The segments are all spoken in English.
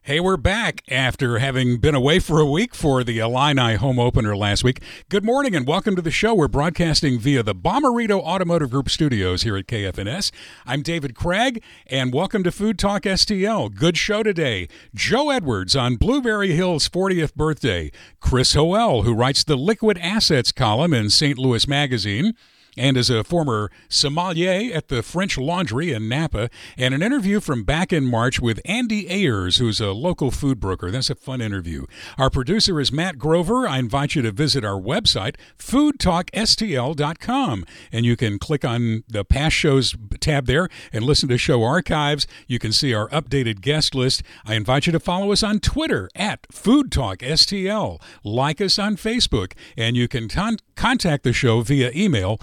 Hey, we're back after having been away for a week for the Illini home opener last week. Good morning and welcome to the show. We're broadcasting via the Bommarito Automotive Group studios here at KFNS. I'm David Craig, and welcome to Food Talk STL. Good show today. Joe Edwards on Blueberry Hill's 40th birthday. Chris Hoel, who writes the Liquid Assets column in St. Louis Magazine, and is a former sommelier at the French Laundry in Napa, and an interview from back in March with Andy Ayers, who's a local food broker. That's a fun interview. Our producer is Matt Grover. I invite you to visit our website, foodtalkstl.com, and you can click on the past shows tab there and listen to show archives. You can see our updated guest list. I invite you to follow us on Twitter at foodtalkstl, like us on Facebook, and you can contact the show via email,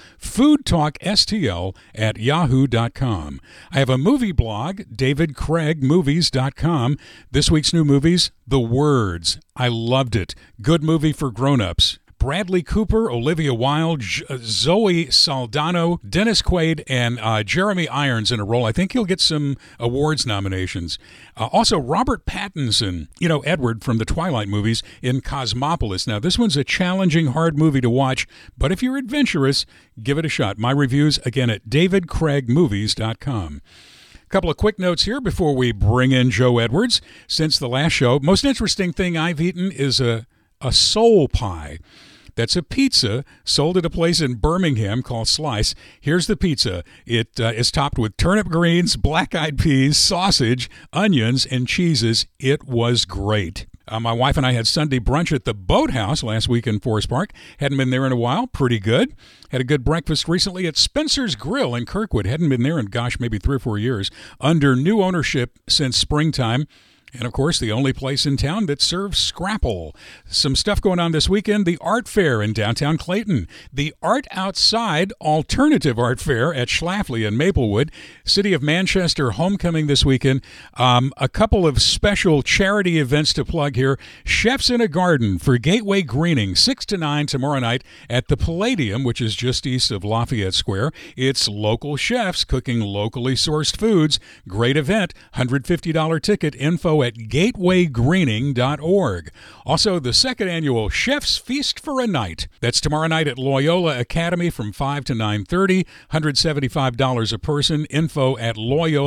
foodtalkstl@yahoo.com. I have a movie blog, davidcraigmovies.com. This week's new movies, The Words. I loved it. Good movie for grown-ups. Bradley Cooper, Olivia Wilde, Zoe Saldana, Dennis Quaid, and Jeremy Irons in a role. I think he'll get some awards nominations. Also, Robert Pattinson, Edward from the Twilight movies, in Cosmopolis. Now, this one's a challenging, hard movie to watch, but if you're adventurous, give it a shot. My reviews, again, at davidcraigmovies.com. A couple of quick notes here before we bring in Joe Edwards. Since the last show, most interesting thing I've eaten is a soul pie. That's a pizza sold at a place in Birmingham called Slice. Here's the pizza. It is topped with turnip greens, black-eyed peas, sausage, onions, and cheeses. It was great. My wife and I had Sunday brunch at the Boathouse last week in Forest Park. Hadn't been there in a while. Pretty good. Had a good breakfast recently at Spencer's Grill in Kirkwood. Hadn't been there in, maybe 3 or 4 years. Under new ownership since springtime. And, of course, the only place in town that serves scrapple. Some stuff going on this weekend. The Art Fair in downtown Clayton. The Art Outside Alternative Art Fair at Schlafly in Maplewood. City of Manchester Homecoming this weekend. A couple of special charity events to plug here. Chefs in a Garden for Gateway Greening, 6 to 9 tomorrow night at the Palladium, which is just east of Lafayette Square. It's local chefs cooking locally sourced foods. Great event. $150 ticket. Info at gatewaygreening.org. Also, the second annual Chef's Feast for a Night. That's tomorrow night at Loyola Academy from 5 to 9:30. $175 a person. Info at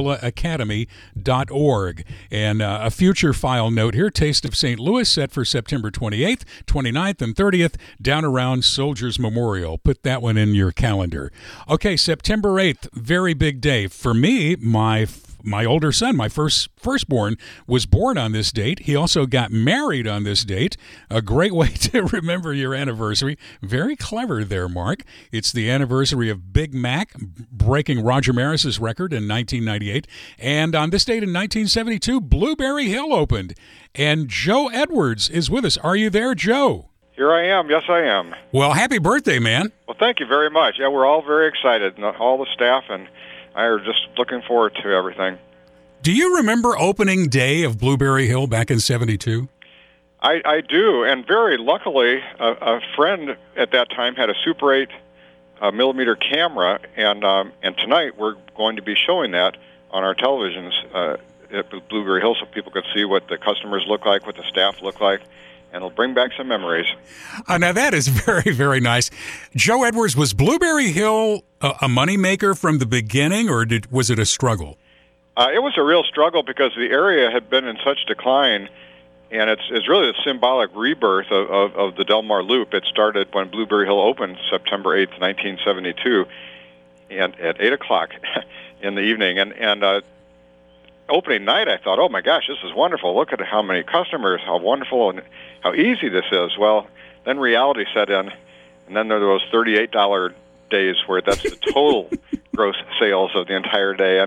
loyolaacademy.org. And a future file note here. Taste of St. Louis set for September 28th, 29th, and 30th down around Soldiers Memorial. Put that one in your calendar. Okay, September 8th, very big day. For me, my older son, my firstborn, was born on this date. He also got married on this date. A great way to remember your anniversary. Very clever there, Mark. It's the anniversary of Big Mac breaking Roger Maris's record in 1998. And on this date in 1972, Blueberry Hill opened. And Joe Edwards is with us. Are you there, Joe? Here I am. Yes, I am. Well, happy birthday, man. Well, thank you very much. Yeah, we're all very excited, all the staff, and I are just looking forward to everything. Do you remember opening day of Blueberry Hill back in 72? I do, and very luckily, a friend at that time had a Super 8 millimeter camera, and tonight we're going to be showing that on our televisions at Blueberry Hill so people could see what the customers look like, what the staff look like, and it'll bring back some memories. Now, that is very, very nice. Joe Edwards, was Blueberry Hill a moneymaker from the beginning, or was it a struggle? It was a real struggle because the area had been in such decline, and it's really the symbolic rebirth of the Del Mar Loop. It started when Blueberry Hill opened September 8th, 1972, and at 8 o'clock in the evening. And opening night, I thought, oh, my gosh, this is wonderful. Look at how many customers, how wonderful, and how easy this is. Well, then reality set in, and then there were those $38 days where that's the total gross sales of the entire day.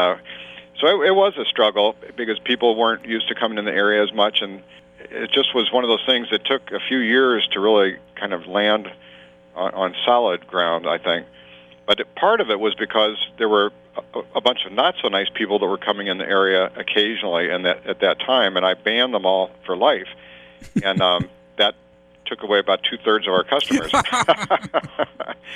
So it was a struggle because people weren't used to coming in the area as much, and it just was one of those things that took a few years to really kind of land on solid ground, I think. But part of it was because there were a bunch of not-so-nice people that were coming in the area occasionally and at that time, and I banned them all for life. And that took away about two-thirds of our customers.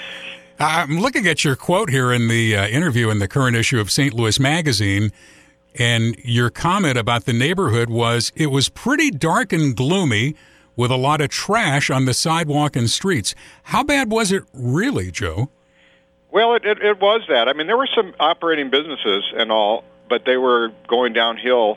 I'm looking at your quote here in the interview in the current issue of St. Louis Magazine. And your comment about the neighborhood was it was pretty dark and gloomy with a lot of trash on the sidewalk and streets. How bad was it really, Joe? Well, it was that. I mean, there were some operating businesses and all, but they were going downhill.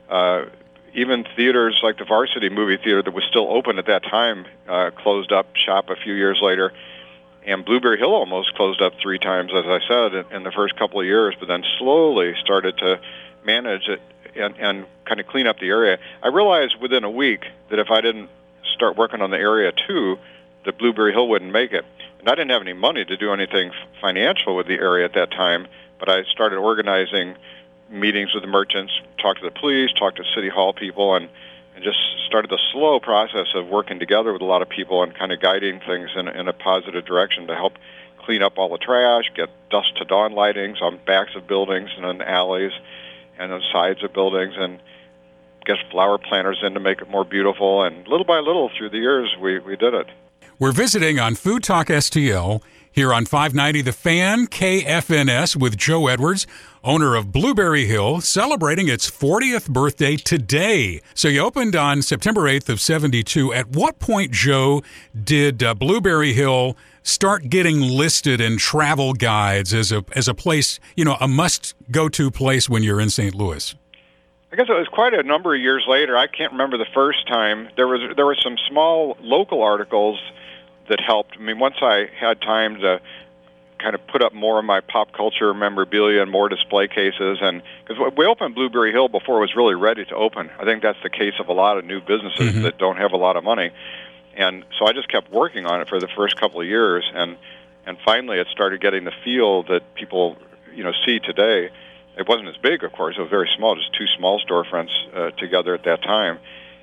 Even theaters like the Varsity Movie Theater that was still open at that time closed up shop a few years later. And Blueberry Hill almost closed up 3 times, as I said, in the first couple of years, but then slowly started to manage it and kind of clean up the area. I realized within a week that if I didn't start working on the area too, that Blueberry Hill wouldn't make it. And I didn't have any money to do anything financial with the area at that time, but I started organizing meetings with the merchants, talked to the police, talked to City Hall people, and just started the slow process of working together with a lot of people and kind of guiding things in a positive direction to help clean up all the trash, get dusk to dawn lightings on backs of buildings and in alleys and on sides of buildings, and get flower planters in to make it more beautiful. And little by little through the years, we did it. We're visiting on Food Talk STL here on 590 The Fan, KFNS, with Joe Edwards, owner of Blueberry Hill, celebrating its 40th birthday today. So you opened on September 8th of 72. At what point, Joe, did Blueberry Hill start getting listed in travel guides as a place, a must-go-to place when you're in St. Louis? I guess it was quite a number of years later. I can't remember the first time. There were some small local articles that helped. I mean, once I had time to kind of put up more of my pop culture memorabilia and more display cases, and because we opened Blueberry Hill before it was really ready to open. I think that's the case of a lot of new businesses that don't have a lot of money. And so I just kept working on it for the first couple of years, and finally it started getting the feel that people, see today. It wasn't as big, of course. It was very small, just 2 small storefronts together at that time.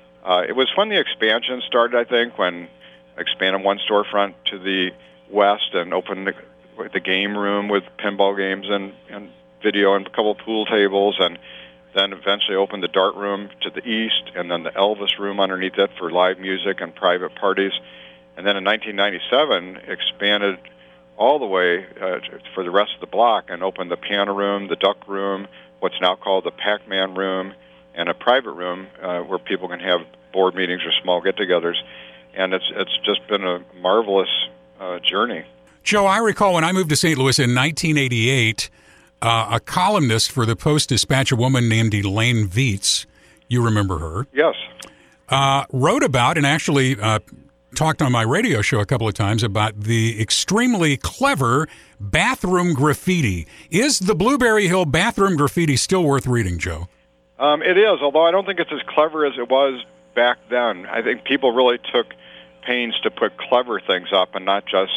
It was when the expansion started, I think, when I expanded one storefront to the west and opened the game room with pinball games and video and a couple of pool tables, and then eventually opened the dart room to the east, and then the Elvis room underneath it for live music and private parties. And then in 1997, expanded all the way for the rest of the block and opened the piano room, the duck room, what's now called the Pac-Man room, and a private room where people can have board meetings or small get-togethers. And it's just been a marvelous journey. Joe, I recall when I moved to St. Louis in 1988, a columnist for the Post-Dispatch, a woman named Elaine Viets, you remember her? Yes. Wrote about and actually talked on my radio show a couple of times about the extremely clever bathroom graffiti. Is the Blueberry Hill bathroom graffiti still worth reading, Joe? It is, although I don't think it's as clever as it was back then. I think people really took pains to put clever things up and not just,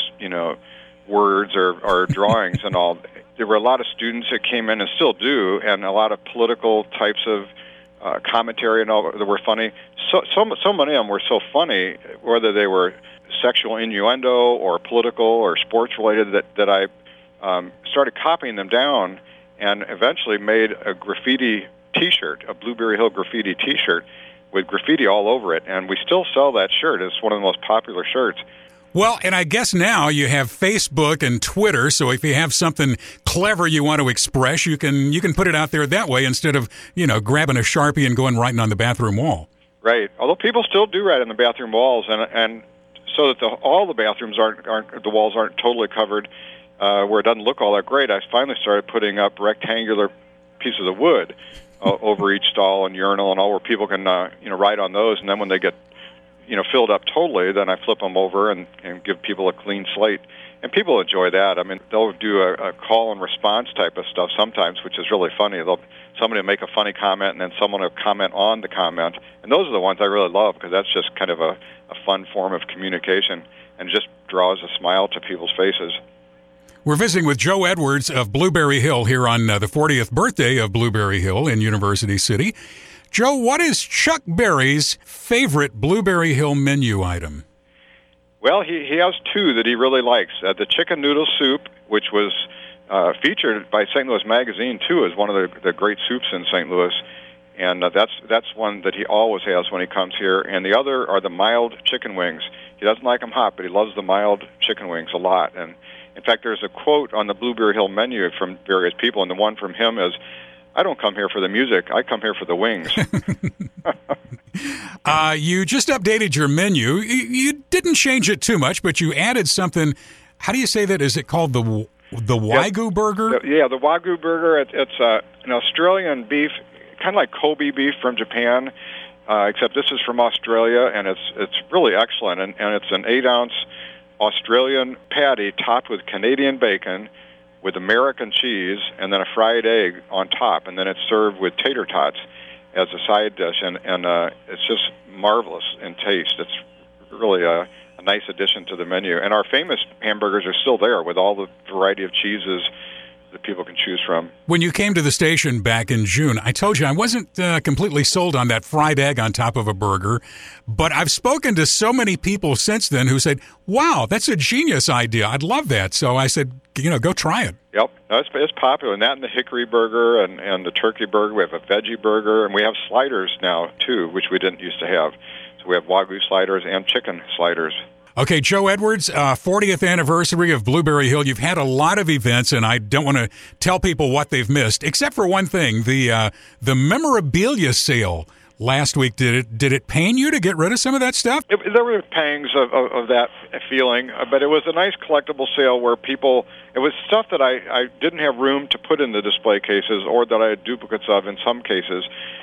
words or drawings and all. There were a lot of students that came in and still do, and a lot of political types of commentary and all that were funny. So many of them were so funny, whether they were sexual innuendo or political or sports related, that I started copying them down and eventually made a graffiti T-shirt, a Blueberry Hill graffiti T-shirt with graffiti all over it, and we still sell that shirt. It's one of the most popular shirts. Well, and I guess now you have Facebook and Twitter, so if you have something clever you want to express, you can put it out there that way instead of, grabbing a Sharpie and going writing on the bathroom wall. Right. Although people still do write on the bathroom walls, and so that all the bathrooms the walls aren't totally covered, where it doesn't look all that great, I finally started putting up rectangular pieces of wood over each stall and urinal and all, where people can write on those, and then when they get filled up totally, then I flip them over and give people a clean slate. And people enjoy that. I mean, they'll do a call and response type of stuff sometimes, which is really funny. Somebody will make a funny comment, and then someone will comment on the comment. And those are the ones I really love, because that's just kind of a fun form of communication and just draws a smile to people's faces. We're visiting with Joe Edwards of Blueberry Hill here on the 40th birthday of Blueberry Hill in University City. Joe, what is Chuck Berry's favorite Blueberry Hill menu item? Well, he has 2 that he really likes. The chicken noodle soup, which was featured by St. Louis Magazine, too, as one of the great soups in St. Louis. And that's one that he always has when he comes here. And the other are the mild chicken wings. He doesn't like them hot, but he loves the mild chicken wings a lot. And in fact, there's a quote on the Blueberry Hill menu from various people, and the one from him is, I don't come here for the music. I come here for the wings. You just updated your menu. You didn't change it too much, but you added something. How do you say that? Is it called the Wagyu burger? The Wagyu burger. It's an Australian beef, kind of like Kobe beef from Japan, except this is from Australia, and it's really excellent. And it's an 8-ounce Australian patty topped with Canadian bacon, with American cheese, and then a fried egg on top, and then it's served with tater tots as a side dish, and it's just marvelous in taste. It's really a nice addition to the menu. And our famous hamburgers are still there with all the variety of cheeses that people can choose from. When you came to the station back in June, I told you I wasn't completely sold on that fried egg on top of a burger, but I've spoken to so many people since then who said, wow, that's a genius idea. I'd love that. So I said, go try it. Yep. No, it's popular. And that and the hickory burger and the turkey burger. We have a veggie burger, and we have sliders now, too, which we didn't used to have. So we have Wagyu sliders and chicken sliders. Okay, Joe Edwards, 40th anniversary of Blueberry Hill. You've had a lot of events, and I don't want to tell people what they've missed, except for one thing, the memorabilia sale last week. Did it pain you to get rid of some of that stuff? There were pangs of that feeling, but it was a nice collectible sale where it was stuff that I didn't have room to put in the display cases or that I had duplicates of in some cases,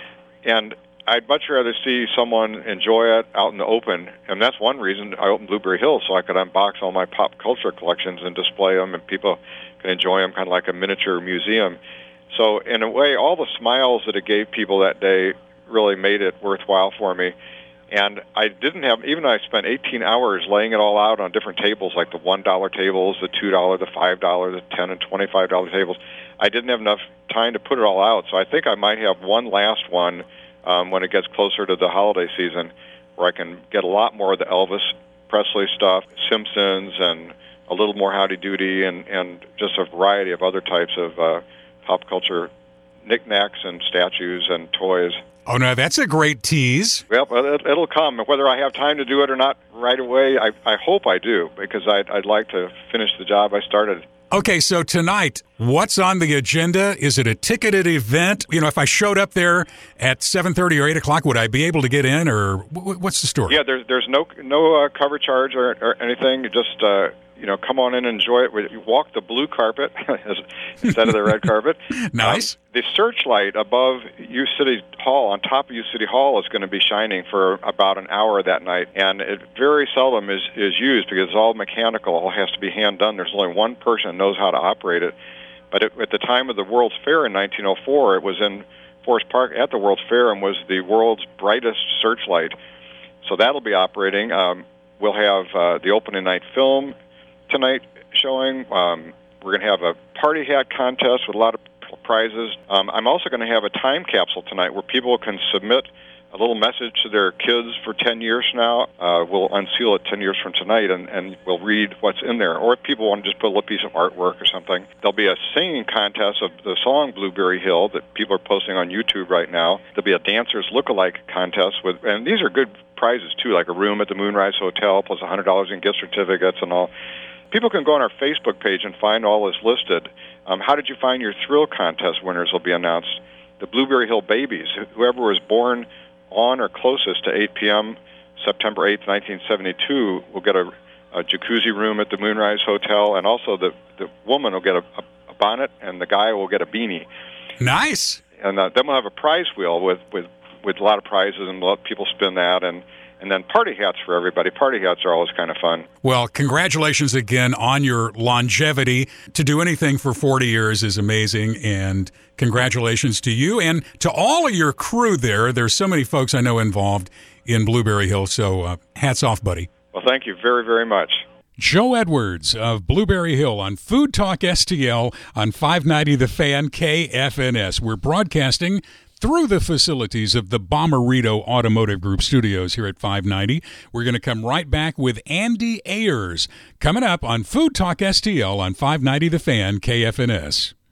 and I'd much rather see someone enjoy it out in the open, and that's one reason I opened Blueberry Hill, so I could unbox all my pop culture collections and display them, and people can enjoy them kind of like a miniature museum. So in a way, all the smiles that it gave people that day really made it worthwhile for me. And I didn't have, even though I spent 18 hours laying it all out on different tables, like the $1 tables, the $2, the $5, the $10 and $25 tables, I didn't have enough time to put it all out. So I think I might have one last one when it gets closer to the holiday season, where I can get a lot more of the Elvis Presley stuff, Simpsons, and a little more Howdy Doody, and just a variety of other types of pop culture knickknacks and statues and toys. Oh, no, that's a great tease. Well, it'll come. Whether I have time to do it or not right away, I hope I do, because I'd like to finish the job I started. Okay, so tonight, what's on the agenda? Is it a ticketed event? If I showed up there at 7:30 or 8 o'clock, would I be able to get in, or what's the story? Yeah, there's no cover charge or anything. You just come on in and enjoy it. You walk the blue carpet instead of the red carpet. Nice. The searchlight above U City Hall, on top of U City Hall, is going to be shining for about an hour that night, and it very seldom is used because it's all mechanical. It all has to be hand done. There's only one person that knows how to operate it. But at the time of the World's Fair in 1904, it was in Forest Park at the World's Fair and was the world's brightest searchlight. So that'll be operating. We'll have the opening night film tonight showing. We're going to have a party hat contest with a lot of prizes. I'm also going to have a time capsule tonight where people can submit a little message to their kids for 10 years from now. We'll unseal it 10 years from tonight, and we'll read what's in there. Or if people want to just put a little piece of artwork or something, there'll be a singing contest of the song Blueberry Hill that people are posting on YouTube right now. There'll be a dancers look-alike contest, and these are good prizes, too, like a room at the Moonrise Hotel plus $100 in gift certificates and all. People can go on our Facebook page and find all this listed. How did you find your thrill contest winners will be announced. The Blueberry Hill babies, whoever was born on or closest to 8 p.m. September 8th, 1972, will get a jacuzzi room at the Moonrise Hotel, and also the woman will get a bonnet, and the guy will get a beanie. Nice. And then we'll have a prize wheel with a lot of prizes, and we'll let people spin that, and then party hats for everybody. Party hats are always kind of fun. Well, congratulations again on your longevity. To do anything for 40 years is amazing, and congratulations to you and to all of your crew there. There's so many folks I know involved in Blueberry Hill, so hats off, buddy. Well, thank you very, very much. Joe Edwards of Blueberry Hill on Food Talk STL on 590 The Fan KFNS. We're broadcasting through the facilities of the Bommarito Automotive Group studios here at 590. We're going to come right back with Andy Ayers coming up on Food Talk STL on 590 The Fan KFNS.